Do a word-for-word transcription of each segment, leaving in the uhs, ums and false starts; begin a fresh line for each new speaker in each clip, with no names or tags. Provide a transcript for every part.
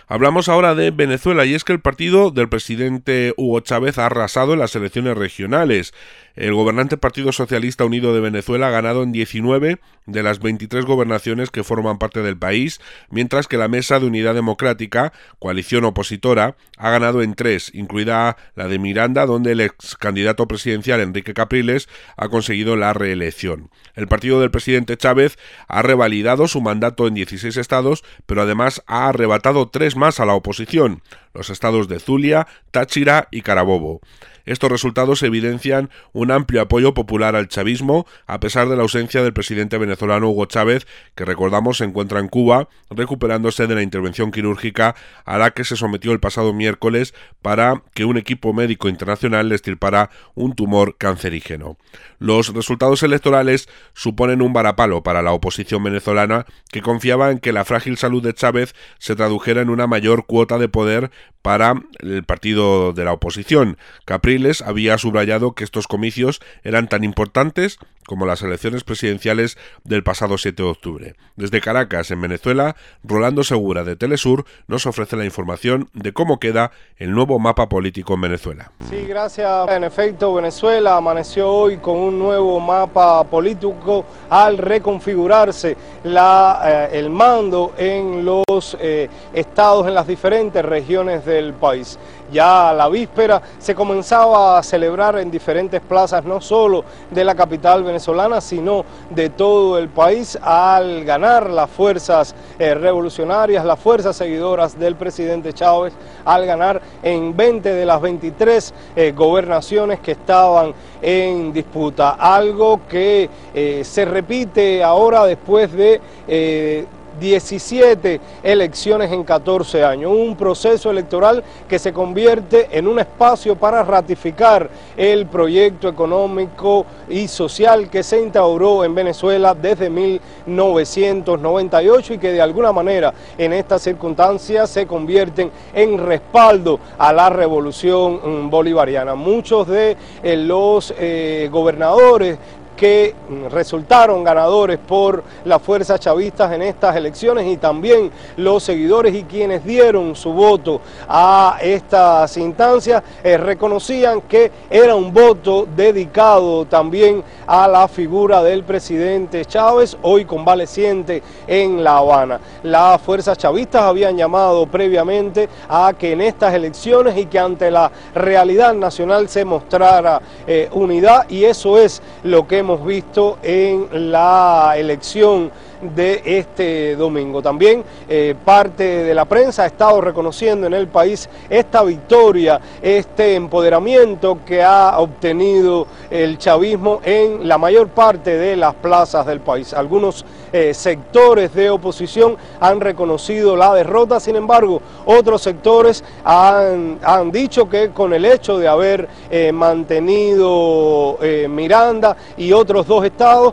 Hablamos ahora de Venezuela, y es que el partido del presidente Hugo Chávez ha arrasado en las elecciones regionales. El gobernante Partido Socialista Unido de Venezuela ha ganado en diecinueve de las veintitrés gobernaciones que forman parte del país, mientras que la Mesa de Unidad Democrática, coalición opositora, ha ganado en tres, incluida la de Miranda, donde el ex candidato presidencial Enrique Capriles ha conseguido la reelección. El partido del presidente Chávez ha revalidado su mandato en dieciséis estados, pero además ha arrebatado tres más a la oposición, los estados de Zulia, Táchira y Carabobo. Estos resultados evidencian un amplio apoyo popular al chavismo, a pesar de la ausencia del presidente venezolano Hugo Chávez, que recordamos se encuentra en Cuba, recuperándose de la intervención quirúrgica a la que se sometió el pasado miércoles para que un equipo médico internacional le extirpara un tumor cancerígeno. Los resultados electorales suponen un varapalo para la oposición venezolana, que confiaba en que la frágil salud de Chávez se tradujera en una mayor cuota de poder para el partido de la oposición. Capriles había subrayado que estos comicios eran tan importantes como las elecciones presidenciales del pasado siete de octubre. Desde Caracas, en Venezuela, Rolando Segura, de Telesur, nos ofrece la información de cómo queda el nuevo mapa político en Venezuela.
Sí, gracias. En efecto, Venezuela amaneció hoy con un nuevo mapa político al reconfigurarse la, eh, el mando en los eh, estados, en las diferentes regiones del país. Ya a la víspera se comenzaba a celebrar en diferentes plazas, no solo de la capital venezolana, sino de todo el país, al ganar las fuerzas eh, revolucionarias, las fuerzas seguidoras del presidente Chávez, al ganar en veinte de las veintitrés eh, gobernaciones que estaban en disputa. Algo que eh, se repite ahora después de Eh, diecisiete elecciones en catorce años, un proceso electoral que se convierte en un espacio para ratificar el proyecto económico y social que se instauró en Venezuela desde mil novecientos noventa y ocho y que de alguna manera en estas circunstancias se convierten en respaldo a la revolución bolivariana. Muchos de eh, los eh, gobernadores que resultaron ganadores por las fuerzas chavistas en estas elecciones, y también los seguidores y quienes dieron su voto a estas instancias eh, reconocían que era un voto dedicado también a la figura del presidente Chávez, hoy convaleciente en La Habana. Las fuerzas chavistas habían llamado previamente a que en estas elecciones y que ante la realidad nacional se mostrara eh, unidad, y eso es lo que hemos visto en la elección de este domingo. También eh, parte de la prensa ha estado reconociendo en el país esta victoria, este empoderamiento que ha obtenido el chavismo en la mayor parte de las plazas del país. Algunos eh, sectores de oposición han reconocido la derrota, sin embargo, otros sectores han, han dicho que con el hecho de haber eh, mantenido eh, Miranda y otros dos estados,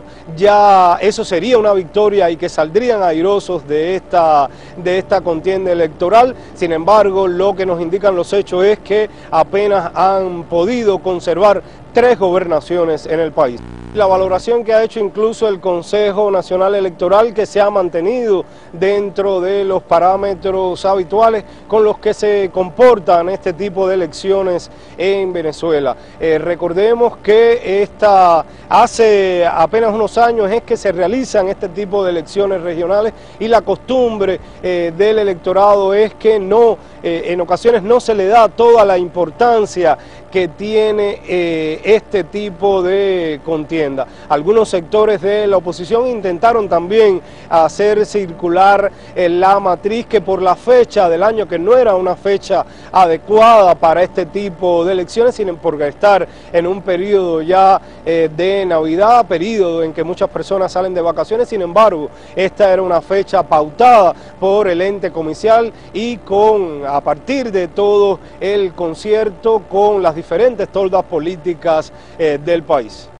ya eso sería una victoria y que saldrían airosos de esta, de esta contienda electoral. Sin embargo, lo que nos indican los hechos es que apenas han podido conservar tres gobernaciones en el país. La valoración que ha hecho incluso el Consejo Nacional Electoral, que se ha mantenido dentro de los parámetros habituales con los que se comportan este tipo de elecciones en Venezuela. Eh, recordemos que esta, hace apenas unos años es que se realizan este tipo de elecciones regionales, y la costumbre eh, del electorado es que no, eh, en ocasiones no se le da toda la importancia que tiene eh, este tipo de contienda. Algunos sectores de la oposición intentaron también hacer circular eh, la matriz que por la fecha del año, que no era una fecha adecuada para este tipo de elecciones, sino por estar en un periodo ya eh, de Navidad, periodo en que muchas personas salen de vacaciones. Sin embargo, esta era una fecha pautada por el ente comicial, y con, a partir de todo el concierto con las diferentes toldas políticas eh, del país.